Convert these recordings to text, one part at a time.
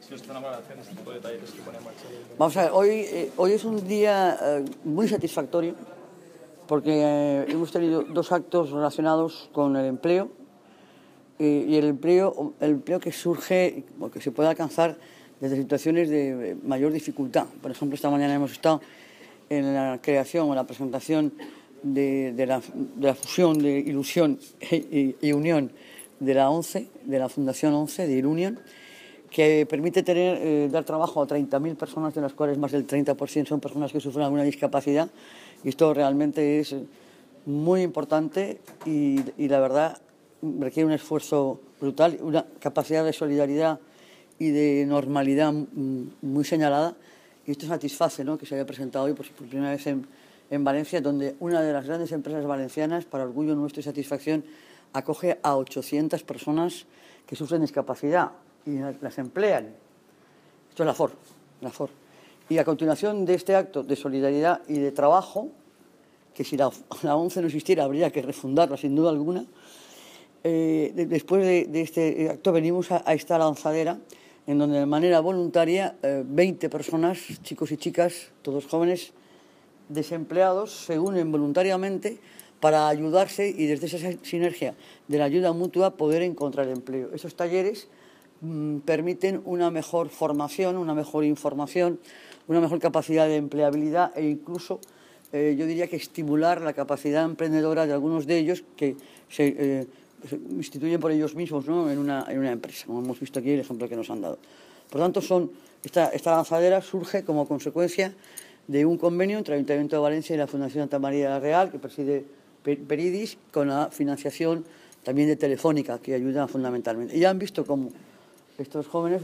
Si os están valoración de este tipo de detalles que pone en marcha. Vamos a ver, hoy es un día muy satisfactorio porque hemos tenido dos actos relacionados con el empleo y el empleo que surge o que se puede alcanzar desde situaciones de mayor dificultad. Por ejemplo, esta mañana hemos estado en la creación o la presentación de la fusión de Ilusión y Unión de la ONCE, de la Fundación ONCE, de Ilunion, que permite dar trabajo a 30.000 personas, de las cuales más del 30% son personas que sufren alguna discapacidad. Y esto realmente es muy importante y la verdad requiere un esfuerzo brutal, una capacidad de solidaridad y de normalidad muy señalada. Y esto satisface, ¿no?, que se haya presentado hoy por primera vez en Valencia, donde una de las grandes empresas valencianas, para orgullo nuestro y satisfacción, acoge a 800 personas que sufren discapacidad y las emplean. Esto es la FOR. Y a continuación de este acto de solidaridad y de trabajo, que si la ONCE no existiera habría que refundarla sin duda alguna, después de este acto venimos a esta lanzadera en donde de manera voluntaria 20 personas, chicos y chicas, todos jóvenes, desempleados, se unen voluntariamente para ayudarse y desde esa sinergia de la ayuda mutua poder encontrar empleo. Esos talleres permiten una mejor formación, una mejor información, una mejor capacidad de empleabilidad e incluso, yo diría que estimular la capacidad emprendedora de algunos de ellos que se instituyen por ellos mismos, ¿no?, en una empresa, como hemos visto aquí el ejemplo que nos han dado. Por tanto, esta lanzadera surge como consecuencia de un convenio entre el Ayuntamiento de Valencia y la Fundación Santa María de la Real, que preside Peridis, con la financiación también de Telefónica, que ayuda fundamentalmente. Y ya han visto cómo estos jóvenes,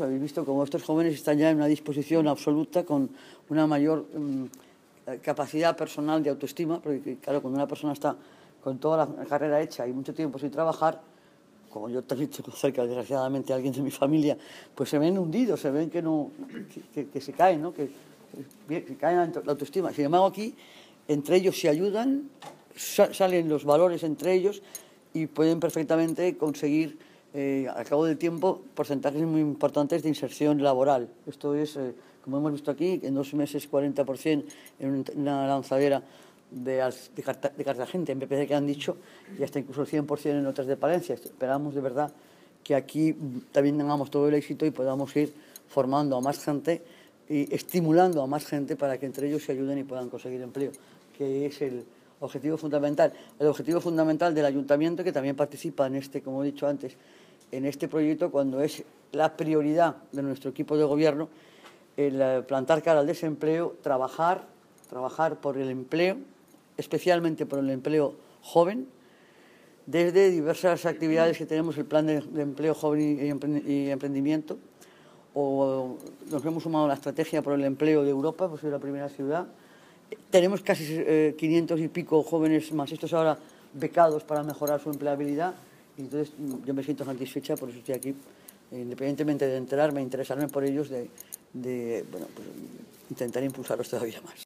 están ya en una disposición absoluta, con una mayor capacidad personal de autoestima, porque claro, cuando una persona está con toda la carrera hecha y mucho tiempo sin trabajar, como yo también tengo cerca, desgraciadamente, a alguien de mi familia, pues se ven hundidos, se ven que se caen, ¿no?, que caen la autoestima. Sin embargo, aquí, entre ellos se ayudan, salen los valores entre ellos y pueden perfectamente conseguir, al cabo del tiempo, porcentajes muy importantes de inserción laboral. Esto es, como hemos visto aquí, en 2 meses 40% en una lanzadera de Cartagena, en PPC, que han dicho, y hasta incluso el 100% en otras de Palencia. Esperamos de verdad que aquí también tengamos todo el éxito y podamos ir formando a más gente y estimulando a más gente para que entre ellos se ayuden y puedan conseguir empleo, que es el objetivo fundamental. El objetivo fundamental del Ayuntamiento, que también participa en como he dicho antes, en este proyecto, cuando es la prioridad de nuestro equipo de gobierno el plantar cara al desempleo, trabajar por el empleo, especialmente por el empleo joven, desde diversas actividades que tenemos, el plan de empleo joven y emprendimiento, o nos hemos sumado a la estrategia por el empleo de Europa, pues soy la primera ciudad. Tenemos casi 500 y pico jóvenes más, estos ahora becados para mejorar su empleabilidad, y entonces yo me siento satisfecha, por eso estoy aquí, independientemente de interesarme por ellos, bueno, pues intentar impulsarlos todavía más.